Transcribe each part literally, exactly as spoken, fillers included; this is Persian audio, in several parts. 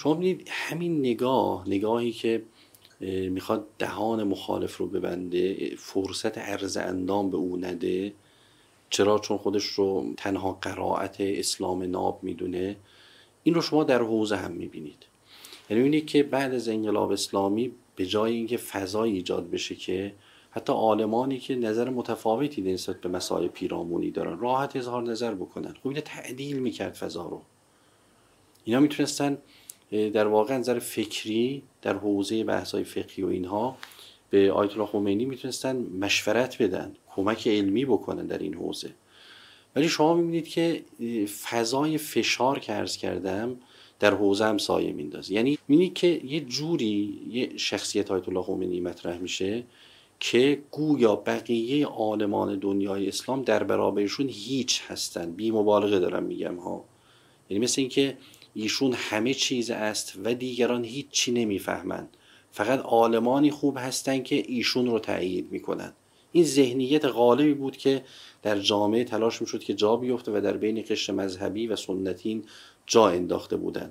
شما ببینید همین نگاه، نگاهی که میخواد دهان مخالف رو ببنده، فرصت عرض اندام به او نده، چرا؟ چون خودش رو تنها قرائت اسلام ناب میدونه. این رو شما در حوزه هم میبینید. یعنی میبینید که بعد از انقلاب اسلامی به جای اینکه فضای ایجاد بشه که حتی عالمانی که نظر متفاوتی نسبت به مسائل پیرامونی دارن راحت اظهار نظر بکنن، خب اینا تعدیل میکرد فضا رو. اینا میتونستن در واقع نظر فکری در حوزه بحث‌های فقهی و اینها به آیت الله خمینی میتونستن مشورت بدن، کمک علمی بکنن در این حوزه. ولی شما میبینید که فضای فشار که عرض کردم در حوزه هم سایه میندازه. یعنی میبینید که یه جوری یه شخصیت آیت الله خمینی مطرح میشه که گویا بقیه عالمان دنیای اسلام در برابرشون هیچ هستن. بی مبالغه دارم میگم ها. یعنی مثل این که ایشون همه چیز است و دیگران هیچ چی نمیفهمن، فقط عالمانی خوب هستن که ایشون رو تأیید میکنن. این ذهنیت غالبی بود که در جامعه تلاش میشد که جا بیفته و در بین قشر مذهبی و سنتین جا انداخته بودن.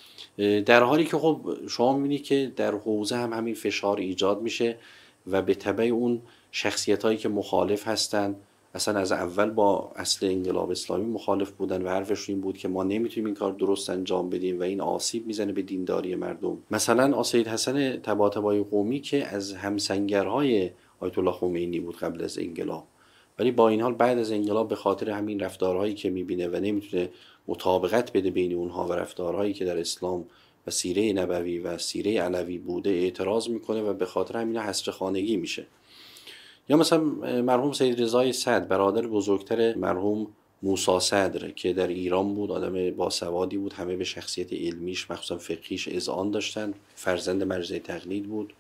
در حالی که خب شما میبینید که در حوزه هم همین فشار ایجاد میشه و به تبع اون شخصیت هایی که مخالف هستن اصلا از اول با اصل انقلاب اسلامی مخالف بودن و حرفشون این بود که ما نمیتونیم این کار درست انجام بدیم و این آسیب میزنه به دینداری مردم. مثلا سید حسن طباطبایی قمی که از همسنگرهای آیت الله خمینی بود قبل از انقلاب، ولی با این حال بعد از انقلاب به خاطر همین رفتارهایی که میبینه و نمیتونه مطابقت بده بین اونها و رفتارهایی که در اسلام و سیره نبوی و سیره علوی بوده اعتراض میکنه و به خاطر همین حصر خانگی میشه. یا مثلا مرحوم سید رضای صدر، برادر بزرگتر مرحوم موسی صدر که در ایران بود، آدم باسوادی بود، همه به شخصیت علمیش مخصوصا فقهیش اذعان داشتن، فرزند مرجع تقلید بود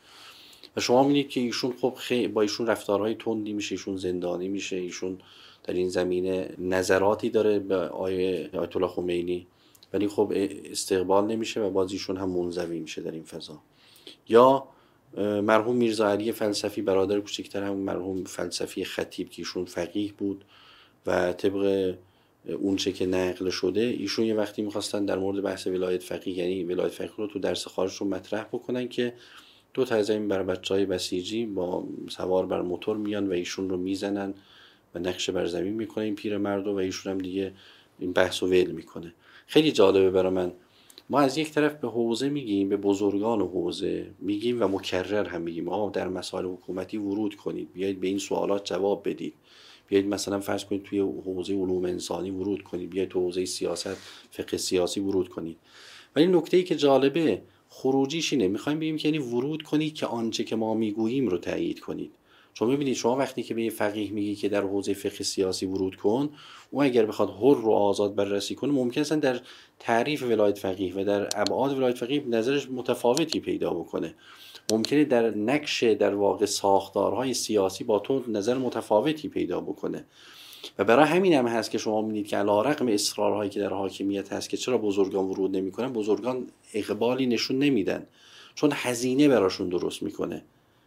و شما می‌بینید که ایشون خب خیلی با ایشون رفتارهای تندی میشه، ایشون زندانی میشه، ایشون در این زمینه نظراتی داره به آیت الله خمینی ولی خب استقبال نمیشه و باز ایشون هم منزوی میشه در این فضا. یا مرحوم میرزا علی فلسفی، برادر کوچکتر هم مرحوم فلسفی خطیب که ایشون فقیه بود و طبق اون چه که نقل شده ایشون یه وقتی میخواستن در مورد بحث ولایت فقیه، یعنی ولایت فقیه رو تو درس خارج رو مطرح بکنن که دو تا از این بر بچهای بسیجی با سوار بر موتور میان و ایشون رو میزنن و نقش بر زمین میکنه این پیرمرد و ایشون هم دیگه این بحث رو ول میکنه. خیلی جالبه برای من. ما از یک طرف به حوزه میگیم، به بزرگان حوزه میگیم و مکرر هم میگیم آقا در مسائل حکومتی ورود کنید، بیایید به این سوالات جواب بدید، بیایید مثلا فرض کنید توی حوزه علوم انسانی ورود کنید، بیایید تو حوزه سیاست، فقه سیاسی ورود کنید. ولی نکته‌ای که جالبه خروجیش اینه، میخوایم بگیم که یعنی ورود کنید که آنچه که ما میگوییم رو تایید کنید. چون ببینید شما وقتی که به یه فقیه میگی که در حوزه فقه سیاسی ورود کن، اون اگر بخواد حر رو آزاد بررسی کنه ممکنه اصلا در تعریف ولایت فقیه و در ابعاد ولایت فقیه نظرش متفاوتی پیدا بکنه. ممکنه در نقش در واقع ساختارهای سیاسی با تو نظر متفاوتی پیدا بکنه. و برای همین هم هست که شما می‌بینید که علی‌رغم اصرارهایی که در حاکمیت هست که چرا بزرگان ورود نمی‌کنن، بزرگان اقبالی نشون نمیدن، چون هزینه براشون درست میکنه.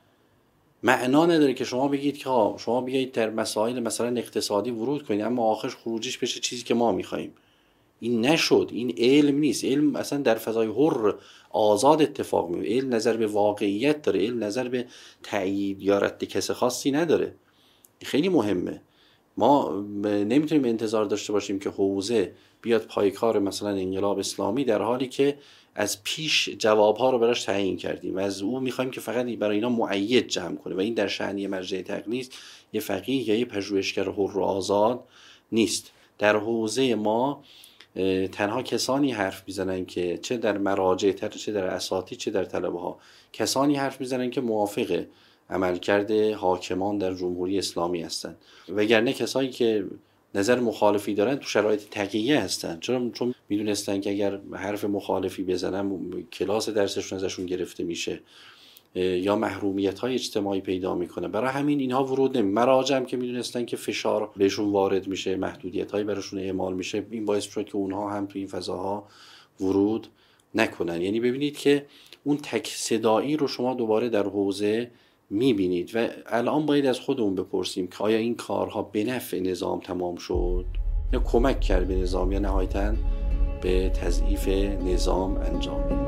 معنا نداره که شما بگید که ها شما بیایید در مسائل مثلا اقتصادی ورود کنید اما آخرش خروجیش بشه چیزی که ما میخوایم. این نشد، این علم نیست. علم اصلا در فضای حر آزاد اتفاق میفته. علم نظر به واقعیت داره، علم نظر به تأیید یا رد کس خاصی نداره. خیلی مهمه. ما نمیتونیم انتظار داشته باشیم که حوزه بیاد پایکار مثلا انقلاب اسلامی در حالی که از پیش جوابها رو براش تعیین کردیم و از او میخوایم که فقط برای اینا مؤید جمع کنه و این در شأن مرجع تقلید یه فقیه یا یه پژوهشگر حر و آزاد نیست. در حوزه ما تنها کسانی حرف میزنن که چه در مراجع تر، چه در اساتید، چه در طلبه ها، کسانی حرف میزنن که موافق عملکرد حاکمان در جمهوری اسلامی هستن، وگرنه کسایی که نظر مخالفی دارن تو شرایط تقیه هستن. چرا؟ چون میدونستن که اگر حرف مخالفی بزنن کلاس درسشون ازشون گرفته میشه یا محرومیت های اجتماعی پیدا میکنه. برای همین اینها ورود نمی مراجع هم که میدونستن که فشار بهشون وارد میشه، محدودیت هایی براشون اعمال میشه، این باعث شد که اونها هم تو این فضاها ورود نکنن. یعنی ببینید که اون تک صدایی رو شما دوباره در حوزه میبینید و الان باید از خودمون بپرسیم که آیا این کارها به نفع نظام تمام شد یا کمک کرد به نظام یا نهایتاً به تضعیف نظام انجام میده.